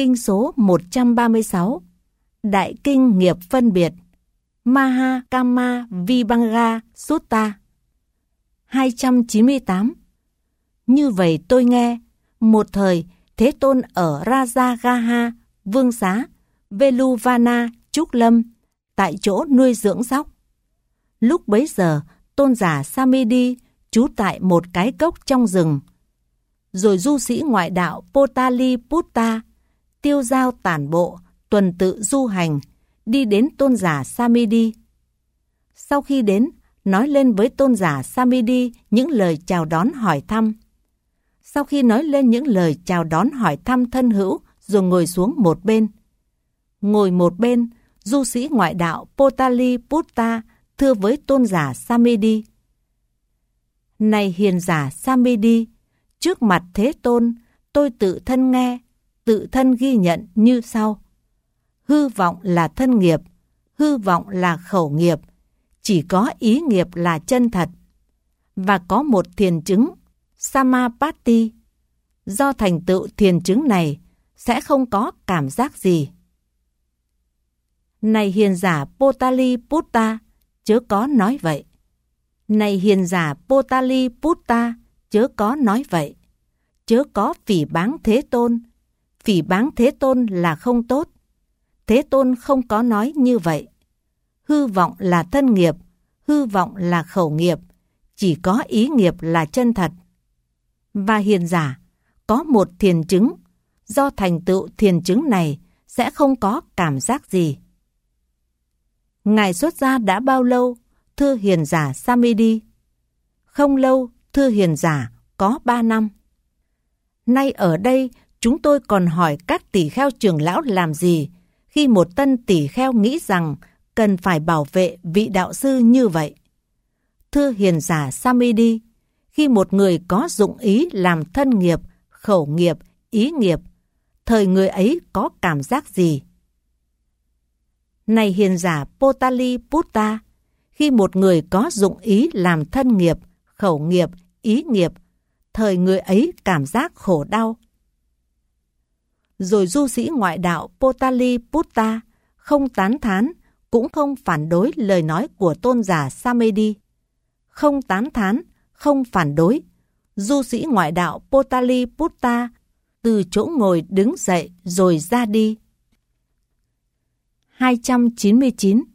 Kinh số 136, Đại Kinh Nghiệp Phân Biệt, Mahakama Vibhanga Sutta. 298. Như vậy tôi nghe, một thời Thế Tôn ở Rajagaha, Vương Xá, Veluvana, Trúc Lâm, tại chỗ nuôi dưỡng sóc. Lúc bấy giờ, tôn giả Samidi trú tại một cái cốc trong rừng. Rồi du sĩ ngoại đạo Potaliputta tiêu dao tản bộ, tuần tự du hành, đi đến tôn giả Samidi. Sau khi đến, nói lên với tôn giả Samidi những lời chào đón hỏi thăm. Sau khi nói lên những lời chào đón hỏi thăm thân hữu, rồi ngồi xuống một bên. Ngồi một bên, du sĩ ngoại đạo Potaliputta thưa với tôn giả Samidi: Này hiền giả Samidi, trước mặt Thế Tôn, tôi tự thân nghe, tự thân ghi nhận như sau. Hư vọng là thân nghiệp, hư vọng là khẩu nghiệp, chỉ có ý nghiệp là chân thật. Và có một thiền chứng, Samapatti. Do thành tựu thiền chứng này, sẽ không có cảm giác gì. Này hiền giả Potaliputta, chớ có nói vậy. Này hiền giả Potaliputta, chớ có nói vậy. Chớ có phỉ báng Thế Tôn. Phỉ báng Thế Tôn là không tốt. Thế Tôn không có nói như vậy. Hư vọng là thân nghiệp, hư vọng là khẩu nghiệp, chỉ có ý nghiệp là chân thật. Và hiền giả, có một thiền chứng, do thành tựu thiền chứng này sẽ không có cảm giác gì. Ngài xuất gia đã bao lâu, thưa hiền giả Samidi? Không lâu, thưa hiền giả, có 3 năm. Nay ở đây, chúng tôi còn hỏi các tỷ kheo trưởng lão làm gì khi một tân tỷ kheo nghĩ rằng cần phải bảo vệ vị đạo sư như vậy. Thưa hiền giả Samidi, khi một người có dụng ý làm thân nghiệp, khẩu nghiệp, ý nghiệp, thời người ấy có cảm giác gì? Này hiền giả Potaliputta, khi một người có dụng ý làm thân nghiệp, khẩu nghiệp, ý nghiệp, thời người ấy cảm giác khổ đau. Rồi du sĩ ngoại đạo Potaliputta không tán thán, cũng không phản đối lời nói của tôn giả Samedi. Không tán thán, không phản đối, du sĩ ngoại đạo Potaliputta từ chỗ ngồi đứng dậy rồi ra đi. 299.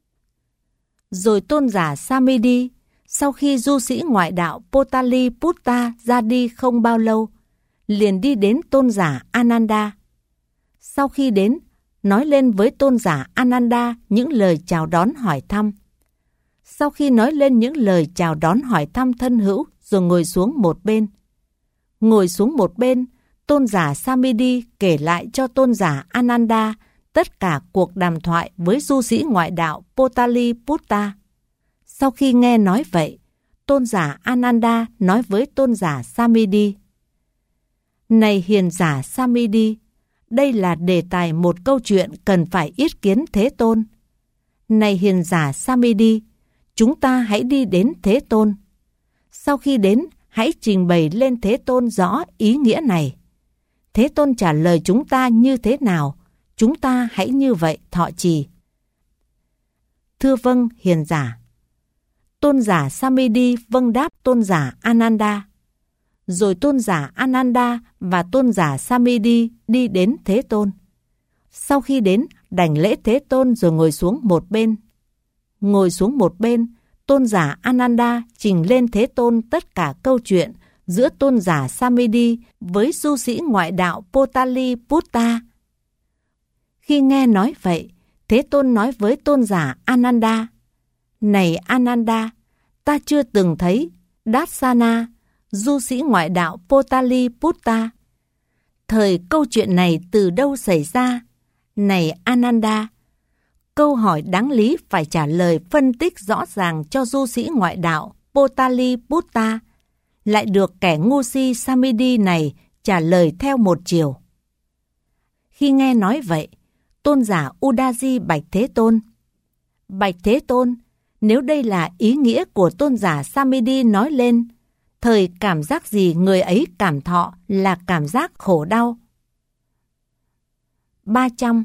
Rồi tôn giả Samedi, sau khi du sĩ ngoại đạo Potaliputta ra đi không bao lâu, liền đi đến tôn giả Ananda. Sau khi đến, nói lên với tôn giả Ananda những lời chào đón hỏi thăm. Sau khi nói lên những lời chào đón hỏi thăm thân hữu, rồi ngồi xuống một bên. Ngồi xuống một bên, tôn giả Samedi kể lại cho tôn giả Ananda tất cả cuộc đàm thoại với du sĩ ngoại đạo Potaliputta. Sau khi nghe nói vậy, tôn giả Ananda nói với tôn giả Samedi: Này hiền giả Samedi, đây là đề tài một câu chuyện cần phải yết kiến Thế Tôn. Này hiền giả Samedi, chúng ta hãy đi đến Thế Tôn. Sau khi đến, hãy trình bày lên Thế Tôn rõ ý nghĩa này. Thế Tôn trả lời chúng ta như thế nào, chúng ta hãy như vậy thọ trì. Thưa vâng, hiền giả. Tôn giả Samedi vâng đáp tôn giả Ananda. Rồi tôn giả Ananda và tôn giả Samedi đi đến Thế Tôn. Sau khi đến, đảnh lễ Thế Tôn rồi ngồi xuống một bên. Ngồi xuống một bên, tôn giả Ananda trình lên Thế Tôn tất cả câu chuyện giữa tôn giả Samedi với du sĩ ngoại đạo Potaliputta. Khi nghe nói vậy, Thế Tôn nói với tôn giả Ananda: Này Ananda, ta chưa từng thấy Dassana, du sĩ ngoại đạo Potaliputta. Thời câu chuyện này từ đâu xảy ra? Này Ananda, câu hỏi đáng lý phải trả lời phân tích rõ ràng cho du sĩ ngoại đạo Potaliputta, lại được kẻ ngu si Samedi này trả lời theo một chiều. Khi nghe nói vậy, tôn giả Udaji bạch Thế Tôn: Bạch Thế Tôn, nếu đây là ý nghĩa của tôn giả Samedi nói lên, thời cảm giác gì người ấy cảm thọ là cảm giác khổ đau? 300.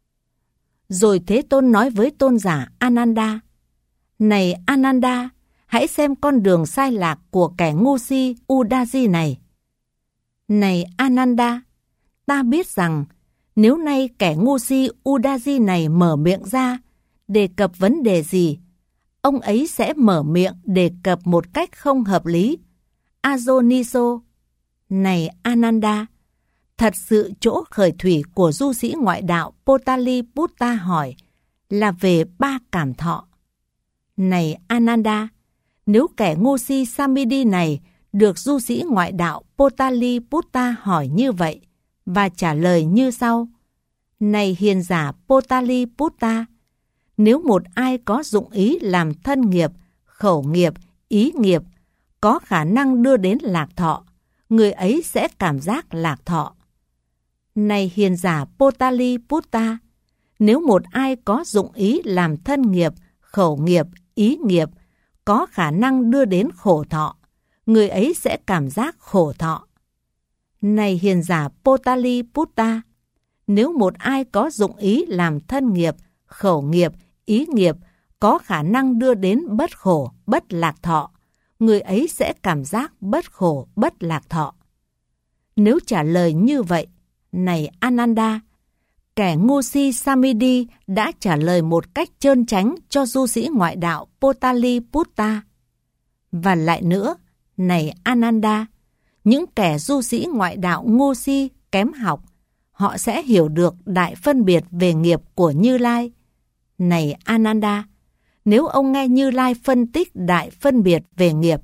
Rồi Thế Tôn nói với tôn giả Ananda: Này Ananda, hãy xem con đường sai lạc của kẻ ngu si Udaji này. Này Ananda, ta biết rằng nếu nay kẻ ngu si Udaji này mở miệng ra đề cập vấn đề gì, ông ấy sẽ mở miệng đề cập một cách không hợp lý. Ajoniso. Này Ananda, thật sự chỗ khởi thủy của du sĩ ngoại đạo Potaliputta hỏi là về 3 cảm thọ. Này Ananda, nếu kẻ ngu si Samidi này được du sĩ ngoại đạo Potaliputta hỏi như vậy và trả lời như sau: Này hiền giả Potaliputta, nếu một ai có dụng ý làm thân nghiệp, khẩu nghiệp, ý nghiệp, có khả năng đưa đến lạc thọ, người ấy sẽ cảm giác lạc thọ. Này hiền giả Potaliputta, nếu một ai có dụng ý làm thân nghiệp, khẩu nghiệp, ý nghiệp, có khả năng đưa đến khổ thọ, người ấy sẽ cảm giác khổ thọ. Này hiền giả Potaliputta, nếu một ai có dụng ý làm thân nghiệp, khẩu nghiệp, ý nghiệp, có khả năng đưa đến bất khổ, bất lạc thọ, người ấy sẽ cảm giác bất khổ, bất lạc thọ. Nếu trả lời như vậy, này Ananda, kẻ ngu si Samidi đã trả lời một cách trơn tránh cho du sĩ ngoại đạo Potaliputta. Và lại nữa, này Ananda, những kẻ du sĩ ngoại đạo ngu si, kém học, họ sẽ hiểu được đại phân biệt về nghiệp của Như Lai. Này Ananda, nếu ông nghe Như Lai phân tích đại phân biệt về nghiệp.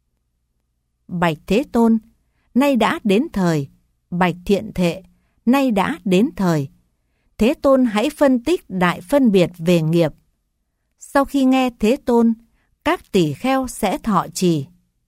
Bạch Thế Tôn, nay đã đến thời. Bạch Thiện Thệ, nay đã đến thời. Thế Tôn hãy phân tích đại phân biệt về nghiệp. Sau khi nghe Thế Tôn, các tỷ kheo sẽ thọ trì.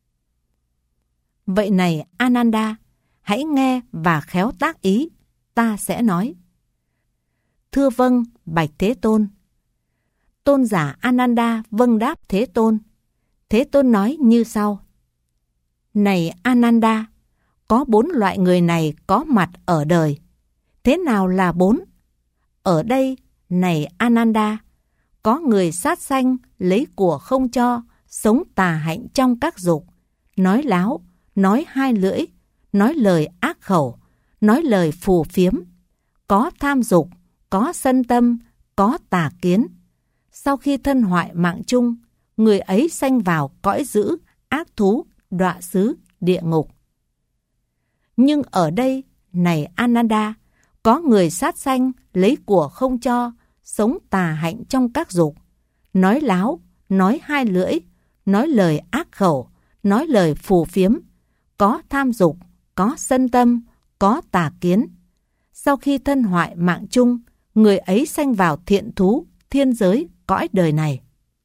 Vậy này Ananda, hãy nghe và khéo tác ý, ta sẽ nói. Thưa vâng, bạch Thế Tôn. Tôn giả Ananda vâng đáp Thế Tôn. Thế Tôn nói như sau: Này Ananda, có 4 loại người này có mặt ở đời. Thế nào là 4? Ở đây, này Ananda, có người sát sanh, lấy của không cho, sống tà hạnh trong các dục, nói láo, nói hai lưỡi, nói lời ác khẩu, nói lời phù phiếm, có tham dục, có sân tâm, có tà kiến. Sau khi thân hoại mạng chung, người ấy sanh vào cõi dữ, ác thú, đọa xứ, địa ngục. Nhưng ở đây, này Ananda, có người sát sanh, lấy của không cho, sống tà hạnh trong các dục, nói láo, nói hai lưỡi, nói lời ác khẩu, nói lời phù phiếm, có tham dục, có sân tâm, có tà kiến. Sau khi thân hoại mạng chung, người ấy sanh vào thiện thú, thiên giới, cõi đời này.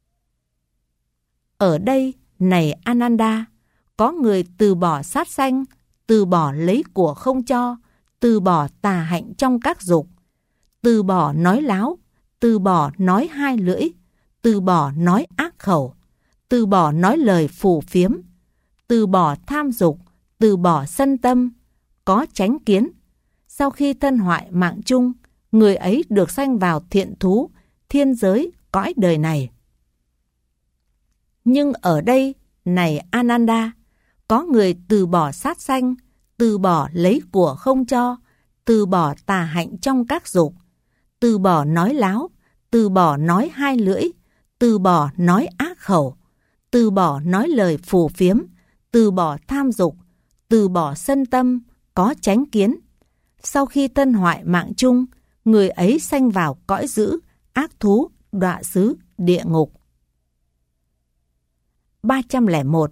Ở đây, này Ananda, có người từ bỏ sát sanh, từ bỏ lấy của không cho, từ bỏ tà hạnh trong các dục, từ bỏ nói láo, từ bỏ nói hai lưỡi, từ bỏ nói ác khẩu, từ bỏ nói lời phù phiếm, từ bỏ tham dục, từ bỏ sân tâm, có chánh kiến. Sau khi thân hoại mạng chung, người ấy được sanh vào thiện thú, thiên giới, cõi đời này. Nhưng ở đây, này Ananda, có người từ bỏ sát sanh, từ bỏ lấy của không cho, từ bỏ tà hạnh trong các dục, từ bỏ nói láo, từ bỏ nói hai lưỡi, từ bỏ nói ác khẩu, từ bỏ nói lời phù phiếm, từ bỏ tham dục, từ bỏ sân tâm, có chánh kiến. Sau khi thân hoại mạng chung, người ấy sanh vào cõi dữ, ác thú, đọa xứ, địa ngục. 301.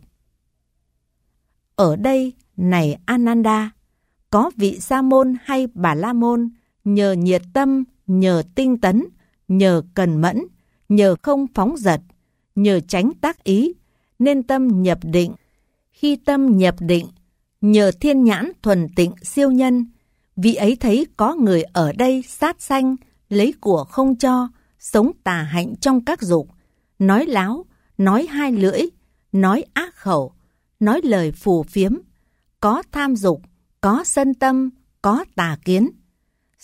Ở đây, này Ananda, có vị Sa môn hay Bà La môn nhờ nhiệt tâm, nhờ tinh tấn, nhờ cần mẫn, nhờ không phóng dật, nhờ tránh tác ý, nên tâm nhập định. Khi tâm nhập định, nhờ thiên nhãn thuần tịnh siêu nhân, vị ấy thấy có người ở đây sát sanh, lấy của không cho, sống tà hạnh trong các dục, nói láo, nói hai lưỡi, nói ác khẩu, nói lời phù phiếm, có tham dục, có sân tâm, có tà kiến.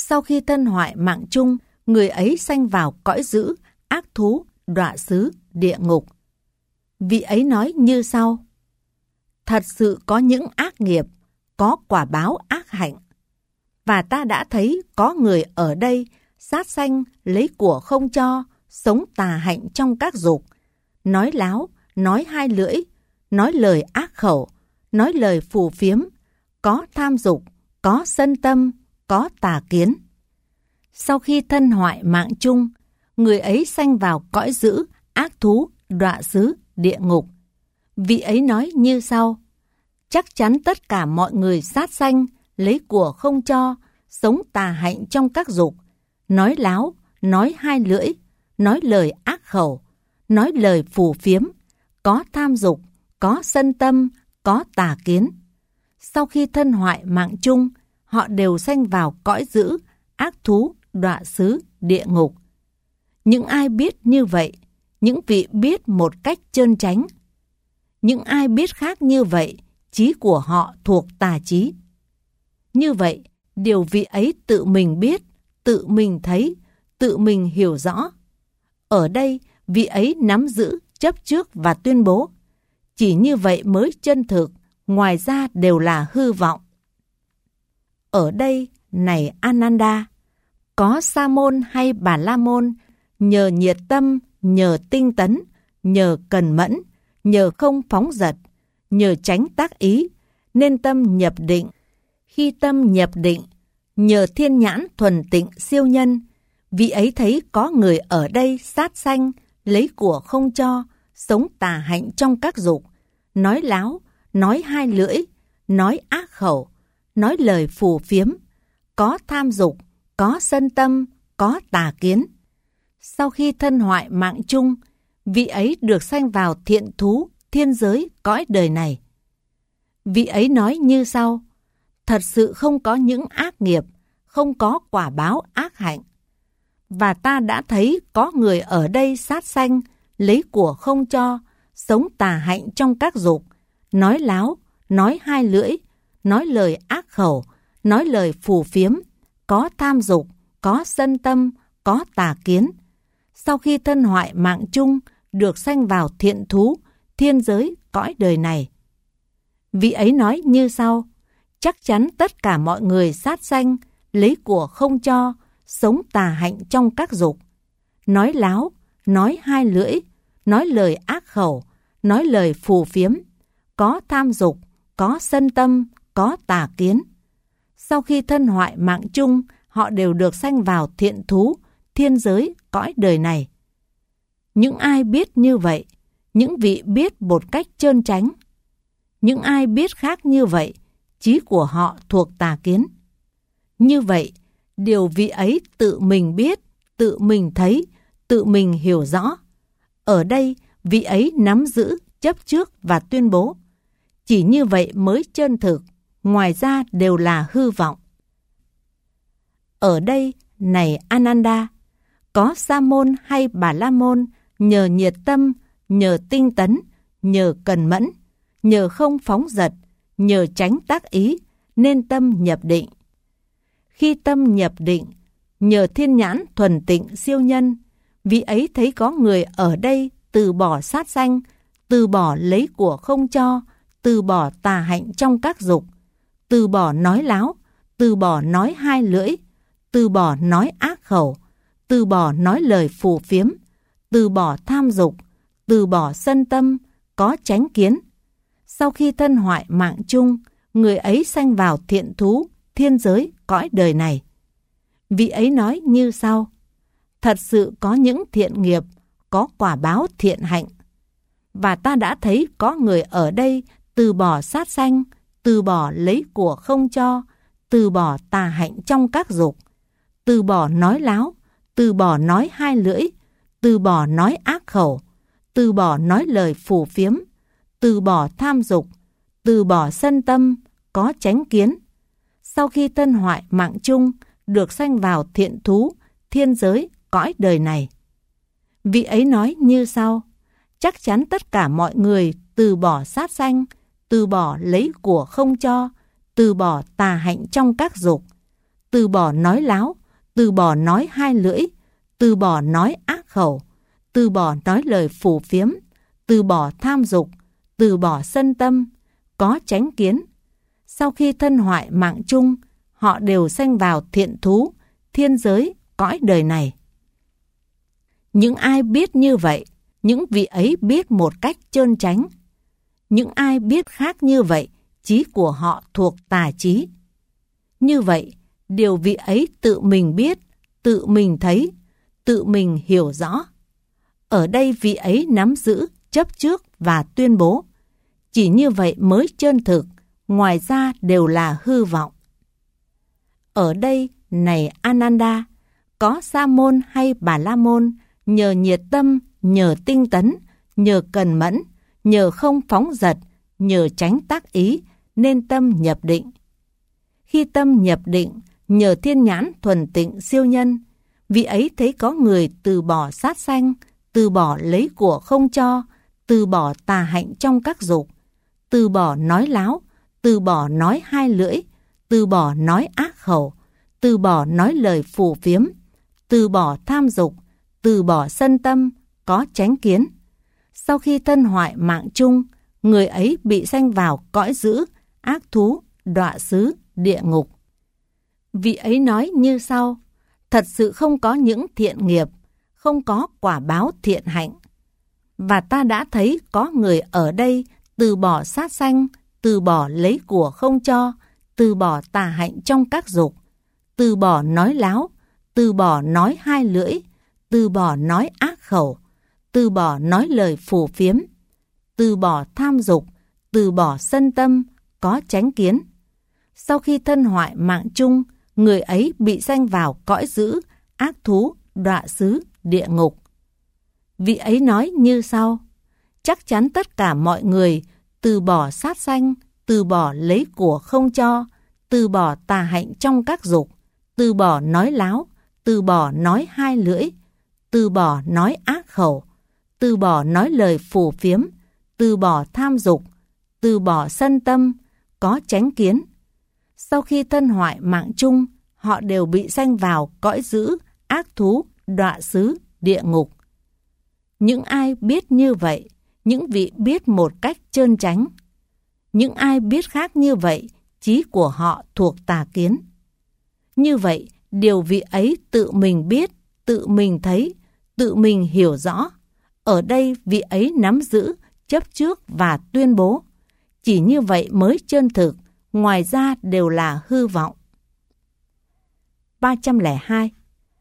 Sau khi thân hoại mạng chung, người ấy sanh vào cõi dữ, ác thú, đọa xứ, địa ngục. Vị ấy nói như sau: thật sự có những ác nghiệp, có quả báo ác hạnh. Và ta đã thấy có người ở đây sát sanh, lấy của không cho, sống tà hạnh trong các dục, nói láo, nói hai lưỡi, nói lời ác khẩu, nói lời phù phiếm, có tham dục, có sân tâm, có tà kiến. Sau khi thân hoại mạng chung, người ấy sanh vào cõi dữ, ác thú, đọa xứ, địa ngục. Vị ấy nói như sau: chắc chắn tất cả mọi người sát sanh, lấy của không cho, sống tà hạnh trong các dục, nói láo, nói hai lưỡi, nói lời ác khẩu, nói lời phù phiếm, có tham dục, có sân tâm, có tà kiến. Sau khi thân hoại mạng chung, họ đều sanh vào cõi dữ, ác thú, đọa xứ, địa ngục. Những ai biết như vậy, những vị biết một cách trơn tránh. Những ai biết khác như vậy, trí của họ thuộc tà trí. Như vậy, điều vị ấy tự mình biết, tự mình thấy, tự mình hiểu rõ. Ở đây, vị ấy nắm giữ, chấp trước và tuyên bố. Chỉ như vậy mới chân thực, ngoài ra đều là hư vọng. Ở đây, này Ananda, có Sa môn hay Bà La môn, nhờ nhiệt tâm, nhờ tinh tấn, nhờ cần mẫn, nhờ không phóng dật, nhờ tránh tác ý, nên tâm nhập định. Khi tâm nhập định, nhờ thiên nhãn thuần tịnh siêu nhân, vị ấy thấy có người ở đây sát sanh, lấy của không cho, sống tà hạnh trong các dục, nói láo, nói hai lưỡi, nói ác khẩu, nói lời phù phiếm, có tham dục, có sân tâm, có tà kiến. Sau khi thân hoại mạng chung, vị ấy được sanh vào thiện thú, thiên giới, cõi đời này. Vị ấy nói như sau: thật sự không có những ác nghiệp, không có quả báo ác hạnh. Và ta đã thấy có người ở đây sát sanh, lấy của không cho, sống tà hạnh trong các dục, nói láo, nói hai lưỡi, nói lời ác khẩu, nói lời phù phiếm, có tham dục, có sân tâm, có tà kiến. Sau khi thân hoại mạng chung, được sanh vào thiện thú, thiên giới, cõi đời này. Vị ấy nói như sau: chắc chắn tất cả mọi người sát sanh, lấy của không cho, sống tà hạnh trong các dục, nói láo, nói hai lưỡi, nói lời ác khẩu, nói lời phù phiếm, có tham dục, có sân tâm, có tà kiến. Sau khi thân hoại mạng chung, họ đều được sanh vào thiện thú, thiên giới, cõi đời này. Những ai biết như vậy, những vị biết một cách trơn tránh. Những ai biết khác như vậy, trí của họ thuộc tà kiến. Như vậy, điều vị ấy tự mình biết, tự mình thấy, tự mình hiểu rõ. Ở đây, vị ấy nắm giữ, chấp trước và tuyên bố. Chỉ như vậy mới chân thực, ngoài ra đều là hư vọng. Ở đây, này Ananda, có Sa môn hay Bà La môn, nhờ nhiệt tâm, nhờ tinh tấn, nhờ cần mẫn, nhờ không phóng dật, nhờ tránh tác ý, nên tâm nhập định. Khi tâm nhập định, nhờ thiên nhãn thuần tịnh siêu nhân, vị ấy thấy có người ở đây từ bỏ sát sanh, từ bỏ lấy của không cho, từ bỏ tà hạnh trong các dục, từ bỏ nói láo, từ bỏ nói hai lưỡi, từ bỏ nói ác khẩu, từ bỏ nói lời phù phiếm, từ bỏ tham dục, từ bỏ sân tâm, có chánh kiến. Sau khi thân hoại mạng chung, người ấy sanh vào thiện thú, thiên giới, cõi đời này. Vị ấy nói như sau: thật sự có những thiện nghiệp, có quả báo thiện hạnh. Và ta đã thấy có người ở đây từ bỏ sát sanh, từ bỏ lấy của không cho, từ bỏ tà hạnh trong các dục, từ bỏ nói láo, từ bỏ nói hai lưỡi, từ bỏ nói ác khẩu, từ bỏ nói lời phù phiếm, từ bỏ tham dục, từ bỏ sân tâm, có chánh kiến. Sau khi thân hoại mạng chung, được sanh vào thiện thú, thiên giới, cõi đời này. Vị ấy nói như sau: chắc chắn tất cả mọi người từ bỏ sát sanh, từ bỏ lấy của không cho, từ bỏ tà hạnh trong các dục, từ bỏ nói láo, từ bỏ nói hai lưỡi, từ bỏ nói ác khẩu, từ bỏ nói lời phù phiếm, từ bỏ tham dục, từ bỏ sân tâm, có chánh kiến. Sau khi thân hoại mạng chung, họ đều sanh vào thiện thú, thiên giới, cõi đời này. Những ai biết như vậy, những vị ấy biết một cách trơn chánh. Những ai biết khác như vậy, trí của họ thuộc tà trí. Như vậy, điều vị ấy tự mình biết, tự mình thấy, tự mình hiểu rõ. Ở đây vị ấy nắm giữ, chấp trước và tuyên bố. Chỉ như vậy mới chân thực, ngoài ra đều là hư vọng. Ở đây, này Ananda, có Sa môn hay Bà La môn, nhờ nhiệt tâm, nhờ tinh tấn, nhờ cần mẫn, nhờ không phóng dật, nhờ tránh tác ý, nên tâm nhập định. Khi tâm nhập định, nhờ thiên nhãn thuần tịnh siêu nhân, vị ấy thấy có người từ bỏ sát sanh, từ bỏ lấy của không cho, từ bỏ tà hạnh trong các dục, từ bỏ nói láo, từ bỏ nói hai lưỡi, từ bỏ nói ác khẩu, từ bỏ nói lời phù phiếm, từ bỏ tham dục, từ bỏ sân tâm, có chánh kiến. Sau khi thân hoại mạng chung, người ấy bị sanh vào cõi dữ, ác thú, đọa xứ, địa ngục. Vị ấy nói như sau: thật sự không có những thiện nghiệp, không có quả báo thiện hạnh. Và ta đã thấy có người ở đây từ bỏ sát sanh, từ bỏ lấy của không cho, từ bỏ tà hạnh trong các dục, từ bỏ nói láo, từ bỏ nói hai lưỡi, từ bỏ nói ác khẩu, từ bỏ nói lời phù phiếm, từ bỏ tham dục, từ bỏ sân tâm, có chánh kiến. Sau khi thân hoại mạng chung, người ấy bị sanh vào cõi dữ, ác thú, đọa xứ, địa ngục. Vị ấy nói như sau: chắc chắn tất cả mọi người từ bỏ sát sanh, từ bỏ lấy của không cho, từ bỏ tà hạnh trong các dục, từ bỏ nói láo, từ bỏ nói hai lưỡi, từ bỏ nói ác khẩu, từ bỏ nói lời phù phiếm, từ bỏ tham dục, từ bỏ sân tâm, có chánh kiến. Sau khi thân hoại mạng chung, họ đều bị sanh vào cõi dữ, ác thú, đọa xứ, địa ngục. Những ai biết như vậy, những vị biết một cách trơn chánh. Những ai biết khác như vậy, trí của họ thuộc tà kiến. Như vậy, điều vị ấy tự mình biết, tự mình thấy, tự mình hiểu rõ. Ở đây vị ấy nắm giữ, chấp trước và tuyên bố. Chỉ như vậy mới chân thực, ngoài ra đều là hư vọng. 302.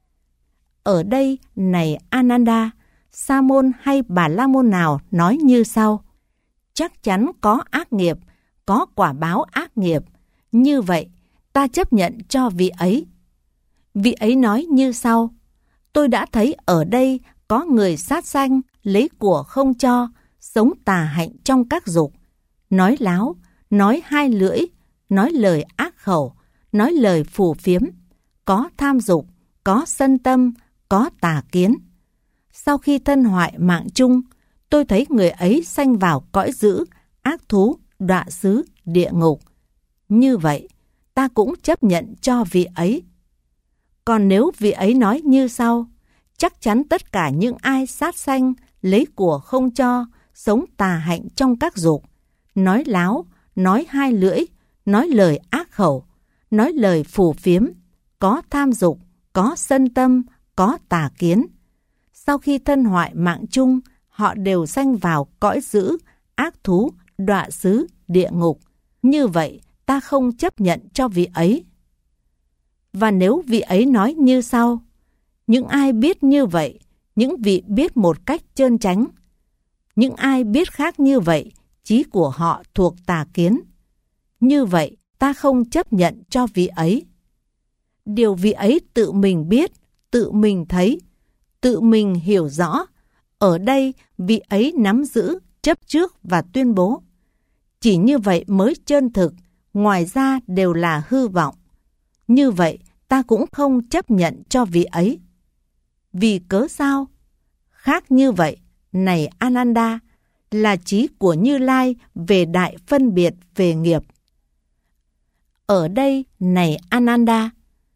Ở đây, này Ananda, Sa môn hay Bà La môn nào nói như sau: chắc chắn có ác nghiệp, có quả báo ác nghiệp. Như vậy, ta chấp nhận cho vị ấy. Vị ấy nói như sau: tôi đã thấy ở đây có người sát sanh, lấy của không cho, sống tà hạnh trong các dục, nói láo, nói hai lưỡi, nói lời ác khẩu, nói lời phù phiếm, có tham dục, có sân tâm, có tà kiến. Sau khi thân hoại mạng chung, tôi thấy người ấy sanh vào cõi dữ, ác thú, đọa xứ, địa ngục. Như vậy, ta cũng chấp nhận cho vị ấy. Còn nếu vị ấy nói như sau: chắc chắn tất cả những ai sát sanh, lấy của không cho, sống tà hạnh trong các dục, nói láo, nói hai lưỡi, nói lời ác khẩu, nói lời phù phiếm, có tham dục, có sân tâm, có tà kiến. Sau khi thân hoại mạng chung, họ đều sanh vào cõi dữ, ác thú, đọa xứ, địa ngục. Như vậy, ta không chấp nhận cho vị ấy. Và nếu vị ấy nói như sau: những ai biết như vậy, những vị biết một cách trơn chánh. Những ai biết khác như vậy, trí của họ thuộc tà kiến. Như vậy, ta không chấp nhận cho vị ấy. Điều vị ấy tự mình biết, tự mình thấy, tự mình hiểu rõ. Ở đây, vị ấy nắm giữ, chấp trước và tuyên bố. Chỉ như vậy mới chân thực, ngoài ra đều là hư vọng. Như vậy, ta cũng không chấp nhận cho vị ấy. Vì cớ sao? Khác như vậy, này Ananda, là trí của Như Lai về đại phân biệt về nghiệp. Ở đây, này Ananda,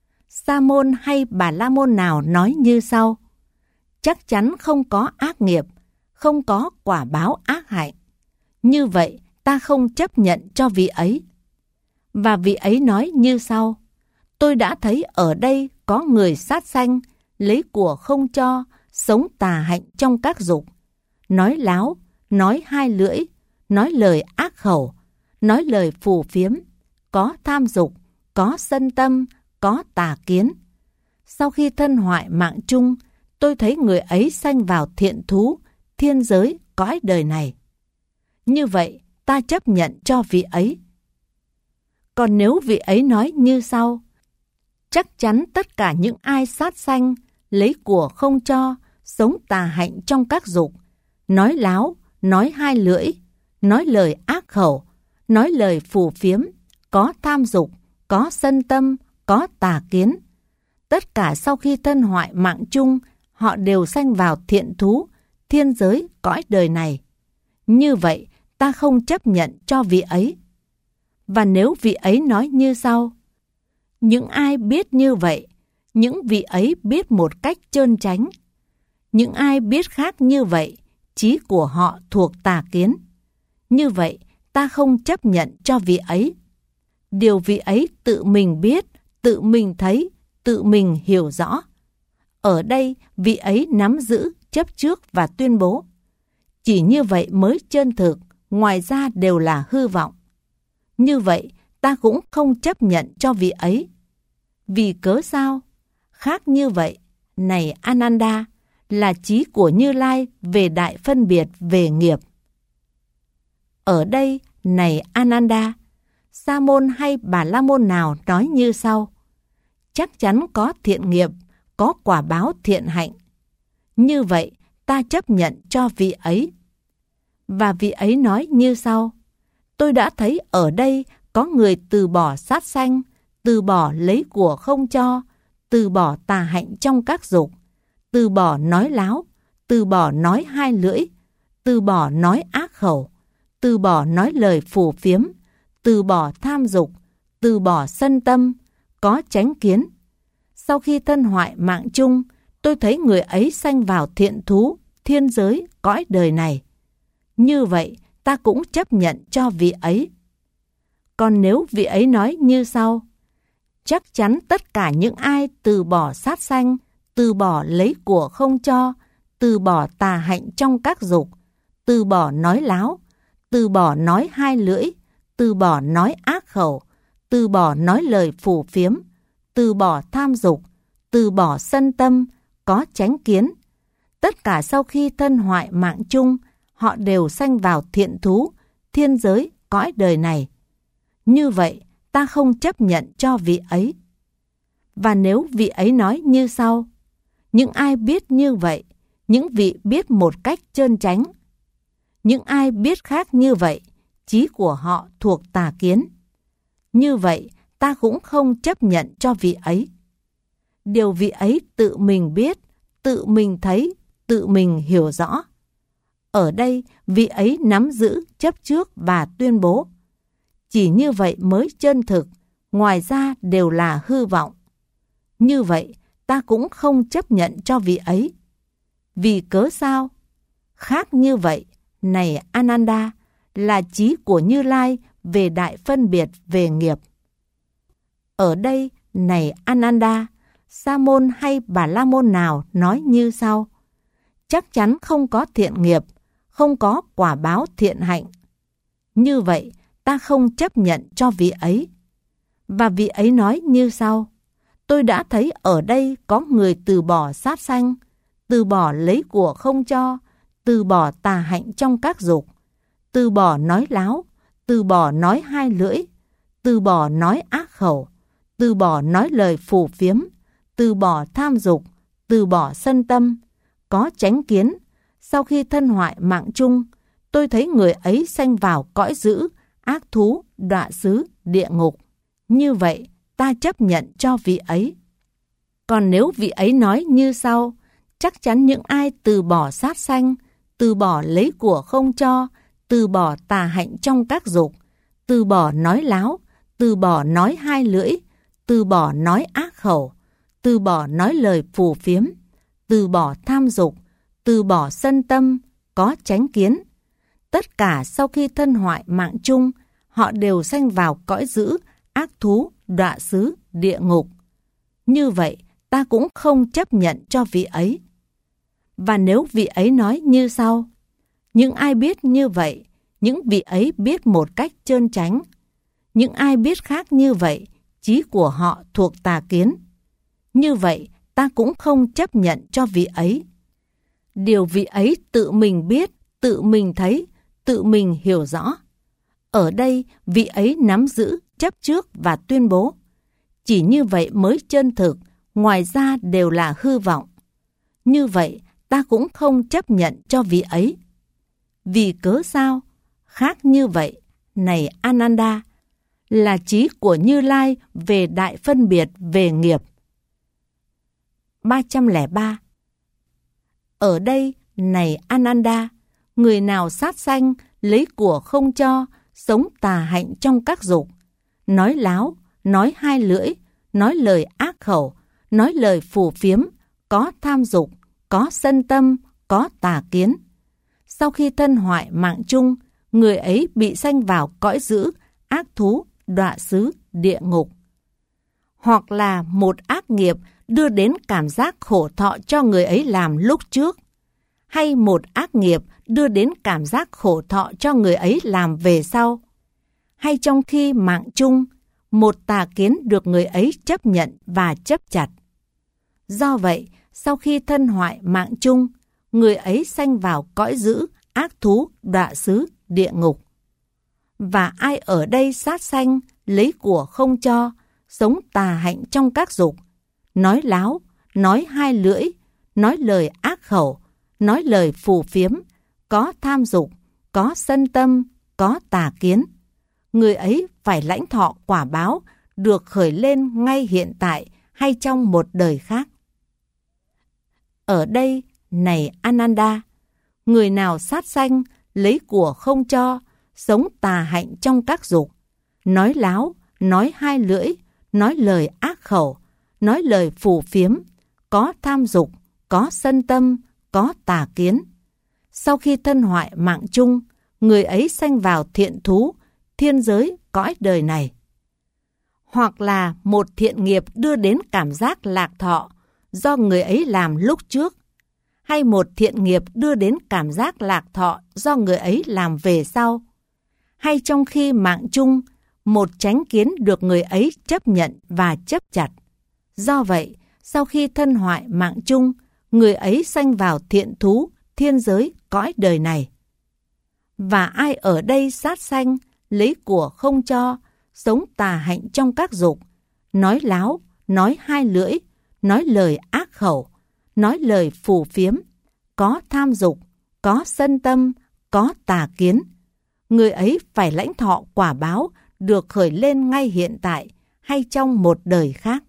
Sa môn hay Bà La Môn nào nói như sau: chắc chắn không có ác nghiệp, không có quả báo ác hạnh. Như vậy, ta không chấp nhận cho vị ấy. Và vị ấy nói như sau: tôi đã thấy ở đây có người sát sanh, lấy của không cho, sống tà hạnh trong các dục, nói láo, nói hai lưỡi, nói lời ác khẩu, nói lời phù phiếm, có tham dục, có sân tâm, có tà kiến. Sau khi thân hoại mạng chung, tôi thấy người ấy sanh vào thiện thú, thiên giới, cõi đời này. Như vậy, ta chấp nhận cho vị ấy. Còn nếu vị ấy nói như sau: chắc chắn tất cả những ai sát sanh, lấy của không cho, sống tà hạnh trong các dục, nói láo, nói hai lưỡi, nói lời ác khẩu, nói lời phù phiếm, có tham dục, có sân tâm, có tà kiến. Tất cả sau khi thân hoại mạng chung, họ đều sanh vào thiện thú, thiên giới, cõi đời này. Như vậy, ta không chấp nhận cho vị ấy. Và nếu vị ấy nói như sau: những ai biết như vậy, những vị ấy biết một cách trơn tránh. Những ai biết khác như vậy, trí của họ thuộc tà kiến. Như vậy, ta không chấp nhận cho vị ấy. Điều vị ấy tự mình biết, tự mình thấy, tự mình hiểu rõ. Ở đây, vị ấy nắm giữ, chấp trước và tuyên bố. Chỉ như vậy mới chân thực, ngoài ra đều là hư vọng. Như vậy, ta cũng không chấp nhận cho vị ấy. Vì cớ sao? Khác như vậy, này Ananda, là trí của Như Lai về đại phân biệt về nghiệp. Ở đây, này Ananda, Sa môn hay Bà La Môn nào nói như sau: chắc chắn có thiện nghiệp, có quả báo thiện hạnh. Như vậy, ta chấp nhận cho vị ấy. Và vị ấy nói như sau: tôi đã thấy ở đây có người từ bỏ sát sanh, từ bỏ lấy của không cho, từ bỏ tà hạnh trong các dục, từ bỏ nói láo, từ bỏ nói hai lưỡi, từ bỏ nói ác khẩu, từ bỏ nói lời phù phiếm, từ bỏ tham dục, từ bỏ sân tâm, có chánh kiến. Sau khi thân hoại mạng chung, tôi thấy người ấy sanh vào thiện thú, thiên giới, cõi đời này. Như vậy, ta cũng chấp nhận cho vị ấy. Còn nếu vị ấy nói như sau: chắc chắn tất cả những ai từ bỏ sát sanh, từ bỏ lấy của không cho, từ bỏ tà hạnh trong các dục, từ bỏ nói láo, từ bỏ nói hai lưỡi, từ bỏ nói ác khẩu, từ bỏ nói lời phù phiếm, từ bỏ tham dục, từ bỏ sân tâm, có chánh kiến. Tất cả sau khi thân hoại mạng chung, họ đều sanh vào thiện thú, thiên giới, cõi đời này. Như vậy, ta không chấp nhận cho vị ấy. Và nếu vị ấy nói như sau: những ai biết như vậy, những vị biết một cách trơn tránh. Những ai biết khác như vậy, trí của họ thuộc tà kiến. Như vậy, ta cũng không chấp nhận cho vị ấy. Điều vị ấy tự mình biết, tự mình thấy, tự mình hiểu rõ. Ở đây, vị ấy nắm giữ, chấp trước và tuyên bố. Chỉ như vậy mới chân thực, ngoài ra đều là hư vọng. Như vậy, ta cũng không chấp nhận cho vị ấy. Vì cớ sao? Khác như vậy, này Ananda, là trí của Như Lai về đại phân biệt về nghiệp. Ở đây, này Ananda, Sa môn hay Bà La Môn nào nói như sau: chắc chắn không có thiện nghiệp, không có quả báo thiện hạnh. Như vậy, ta không chấp nhận cho vị ấy. Và vị ấy nói như sau: tôi đã thấy ở đây có người từ bỏ sát sanh, từ bỏ lấy của không cho, từ bỏ tà hạnh trong các dục, từ bỏ nói láo, từ bỏ nói hai lưỡi, từ bỏ nói ác khẩu, từ bỏ nói lời phù phiếm, từ bỏ tham dục, từ bỏ sân tâm, có chánh kiến. Sau khi thân hoại mạng chung, tôi thấy người ấy sanh vào cõi dữ, ác thú, đọa xứ, địa ngục. Như vậy, ta chấp nhận cho vị ấy. Còn nếu vị ấy nói như sau: chắc chắn những ai từ bỏ sát sanh, từ bỏ lấy của không cho, từ bỏ tà hạnh trong các dục, từ bỏ nói láo, từ bỏ nói hai lưỡi, từ bỏ nói ác khẩu, từ bỏ nói lời phù phiếm, từ bỏ tham dục, từ bỏ sân tâm, có chánh kiến. Tất cả sau khi thân hoại mạng chung, họ đều sanh vào cõi dữ, ác thú, đọa xứ, địa ngục. Như vậy, ta cũng không chấp nhận cho vị ấy. Và nếu vị ấy nói như sau: những ai biết như vậy, những vị ấy biết một cách trơn chánh. Những ai biết khác như vậy, trí của họ thuộc tà kiến. Như vậy, ta cũng không chấp nhận cho vị ấy. Điều vị ấy tự mình biết, tự mình thấy, tự mình hiểu rõ. Ở đây, vị ấy nắm giữ, chấp trước và tuyên bố. Chỉ như vậy mới chân thực, ngoài ra đều là hư vọng. Như vậy, ta cũng không chấp nhận cho vị ấy. Vì cớ sao? Khác như vậy, này Ananda, là trí của Như Lai về đại phân biệt về nghiệp. 303. Ở đây, này Ananda, người nào sát sanh, lấy của không cho, sống tà hạnh trong các dục, nói láo, nói hai lưỡi, nói lời ác khẩu, nói lời phù phiếm, có tham dục, có sân tâm, có tà kiến. Sau khi thân hoại mạng chung, người ấy bị sanh vào cõi dữ, ác thú, đọa xứ, địa ngục. Hoặc là một ác nghiệp đưa đến cảm giác khổ thọ cho người ấy làm lúc trước, hay một ác nghiệp đưa đến cảm giác khổ thọ cho người ấy làm về sau, hay trong khi mạng chung, một tà kiến được người ấy chấp nhận và chấp chặt. Do vậy, sau khi thân hoại mạng chung, người ấy sanh vào cõi dữ, ác thú, đọa xứ, địa ngục. Và ai ở đây sát sanh, lấy của không cho, sống tà hạnh trong các dục, nói láo, nói hai lưỡi, nói lời ác khẩu, nói lời phù phiếm, có tham dục, có sân tâm, có tà kiến, người ấy phải lãnh thọ quả báo được khởi lên ngay hiện tại hay trong một đời khác. Ở đây, này Ananda, người nào sát sanh, lấy của không cho, sống tà hạnh trong các dục, nói láo, nói hai lưỡi, nói lời ác khẩu, nói lời phù phiếm, có tham dục, có sân tâm, có tà kiến. Sau khi thân hoại mạng chung, người ấy sanh vào thiện thú, thiên giới, cõi đời này. Hoặc là một thiện nghiệp đưa đến cảm giác lạc thọ do người ấy làm lúc trước, hay một thiện nghiệp đưa đến cảm giác lạc thọ do người ấy làm về sau, hay trong khi mạng chung, một chánh kiến được người ấy chấp nhận và chấp chặt. Do vậy, sau khi thân hoại mạng chung, người ấy sanh vào thiện thú, thiên giới, cõi đời này. Và ai ở đây sát sanh, lấy của không cho, sống tà hạnh trong các dục, nói láo, nói hai lưỡi, nói lời ác khẩu, nói lời phù phiếm, có tham dục, có sân tâm, có tà kiến, người ấy phải lãnh thọ quả báo được khởi lên ngay hiện tại hay trong một đời khác.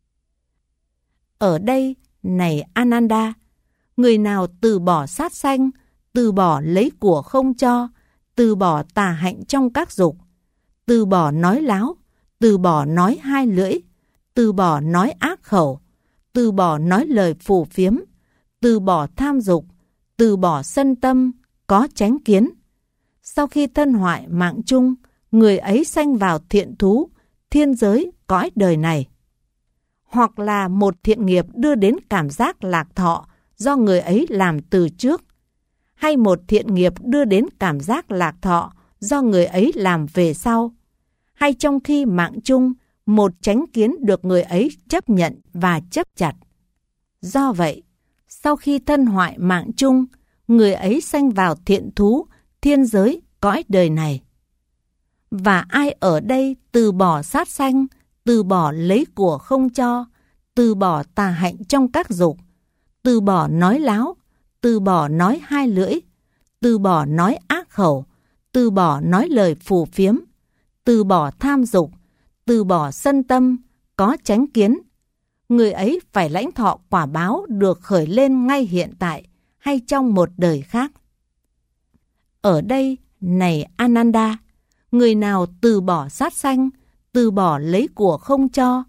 Ở đây, này Ananda, người nào từ bỏ sát sanh, từ bỏ lấy của không cho, từ bỏ tà hạnh trong các dục, từ bỏ nói láo, từ bỏ nói hai lưỡi, từ bỏ nói ác khẩu, từ bỏ nói lời phù phiếm, từ bỏ tham dục, từ bỏ sân tâm, có chánh kiến. Sau khi thân hoại mạng chung, người ấy sanh vào thiện thú, thiên giới, cõi đời này. Hoặc là một thiện nghiệp đưa đến cảm giác lạc thọ do người ấy làm từ trước, hay một thiện nghiệp đưa đến cảm giác lạc thọ do người ấy làm về sau, hay trong khi mạng chung, một chánh kiến được người ấy chấp nhận và chấp chặt. Do vậy, sau khi thân hoại mạng chung, người ấy sanh vào thiện thú, thiên giới, cõi đời này. Và ai ở đây từ bỏ sát sanh, từ bỏ lấy của không cho, từ bỏ tà hạnh trong các dục, từ bỏ nói láo, từ bỏ nói hai lưỡi, từ bỏ nói ác khẩu, từ bỏ nói lời phù phiếm, từ bỏ tham dục, từ bỏ sân tâm, có chánh kiến, người ấy phải lãnh thọ quả báo được khởi lên ngay hiện tại hay trong một đời khác. Ở đây, này Ananda, người nào từ bỏ sát sanh, từ bỏ lấy của không cho,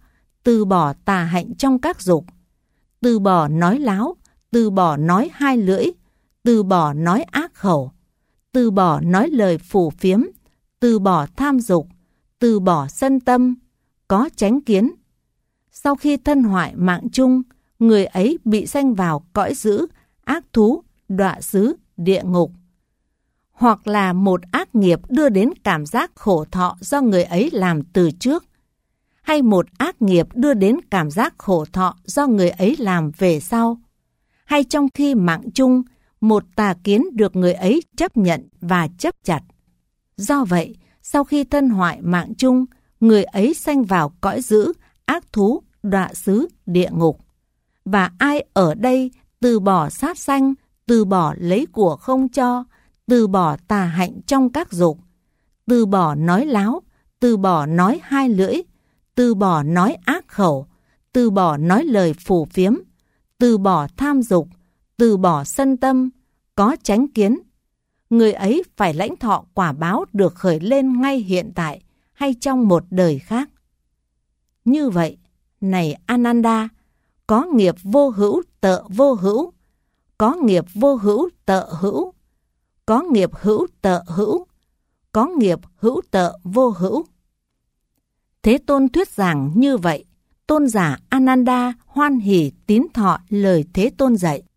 từ bỏ tà hạnh trong các dục, từ bỏ nói láo, từ bỏ nói hai lưỡi, từ bỏ nói ác khẩu, từ bỏ nói lời phù phiếm, từ bỏ tham dục, từ bỏ sân tâm, có chánh kiến. Sau khi thân hoại mạng chung, người ấy bị sanh vào cõi dữ, ác thú, đọa xứ, địa ngục. Hoặc là một ác nghiệp đưa đến cảm giác khổ thọ do người ấy làm từ trước, hay một ác nghiệp đưa đến cảm giác khổ thọ do người ấy làm về sau, hay trong khi mạng chung, một tà kiến được người ấy chấp nhận và chấp chặt. Do vậy, sau khi thân hoại mạng chung, người ấy sanh vào cõi dữ, ác thú, đọa xứ, địa ngục. Và ai ở đây từ bỏ sát sanh, từ bỏ lấy của không cho, từ bỏ tà hạnh trong các dục, từ bỏ nói láo, từ bỏ nói hai lưỡi, từ bỏ nói ác khẩu, từ bỏ nói lời phù phiếm, từ bỏ tham dục, từ bỏ sân tâm, có chánh kiến, người ấy phải lãnh thọ quả báo được khởi lên ngay hiện tại hay trong một đời khác. Như vậy, này Ananda, có nghiệp vô hữu tợ vô hữu, có nghiệp vô hữu tợ hữu, có nghiệp hữu tợ hữu, có nghiệp hữu tợ vô hữu. Thế Tôn thuyết giảng như vậy, tôn giả Ananda hoan hỉ tín thọ lời Thế Tôn dạy.